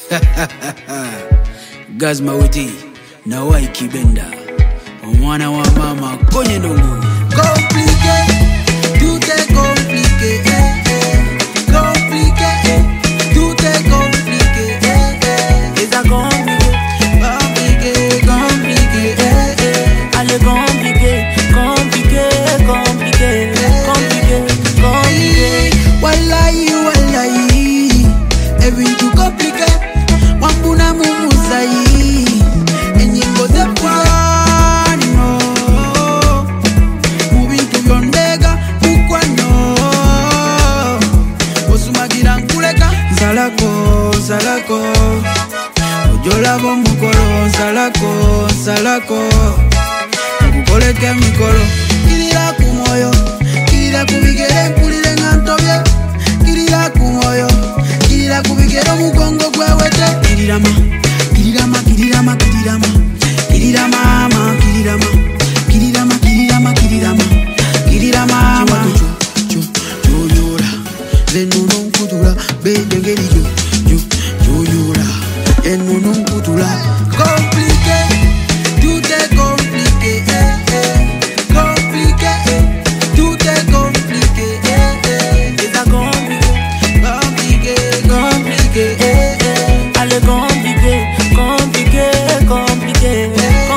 Gazma Witi na Waiki Benda Mwana wa mama kwenye ndungu. Compliqué, tout est compliqué, compliqué, tout est compliqué, C'est ça compliqué, compliqué, compliqué, allez compliqué, compliqué, compliqué, compliqué, compliqué. Wallahi, wallahi, everything too compliqué. Wambuna mumuzai, enyimbo zepwani no. Mubintu byondega bukwano. Osumagira nkuleka, nsalako, nsalako. Ojola bomukolo, nsalako, nsalako. Nkukoleke mikolo, kirira ku moyo, kirira ku bigere nkulire nga ntobye. Kirira ku moyo, kirira ku bigere omugongo gwewete. Kirirama, kirirama, kirirama, kirirama. Kirirama, mama, kirirama. Kirirama, kirirama, kirirama. Kirirama, mama. Choyora, zenono nkutula, bedengeri choyora, enono nkutula. Compliqué, tout est compliqué, compliqué, tout est compliqué, C'est ça compliqué, compliqué, compliqué, allez compliqué, compliqué, compliqué,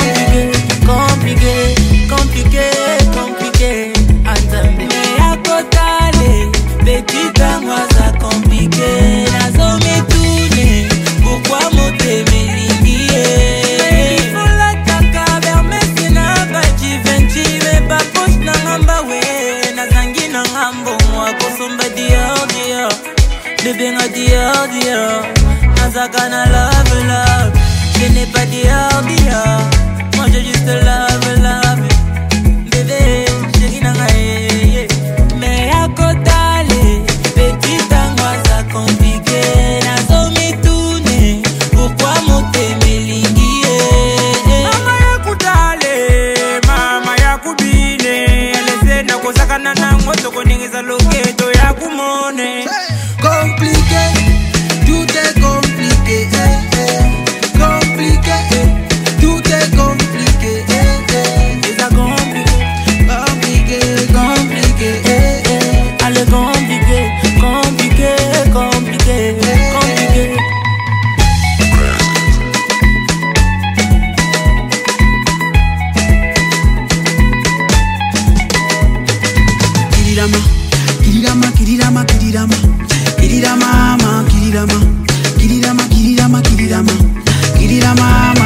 compliqué, compliqué, compliqué, compliqué. Attendez, mais à côté, petite moi ça compliqué. Nazo me tourner, pourquoi monter mes lignes? Il faut la taka vers mes sena bachi venti me ba poche na ngamba we na zangi na ngambo moi kosomba dia bébé nga dia nazaka na love je n'ai pas dia moi j'ai juste love bébé chérie nanga mais à côté petite moi ça compliqué nazo me tourner pourquoi monter mes lignes Mama ya kutale, mama ya kubine. Lese na kozakana na ngoto koningeza loketo ya kumone. compliqué, tout est compliqué, compliqué, tout est compliqué, c'est ça compliqué, compliqué, compliqué, allez compliqué, compliqué, compliqué, compliqué. Kirirama, kirirama, kirirama, kirirama. Kirirama, mama, kirirama. Kirirama, kirirama, kirirama. Kirirama,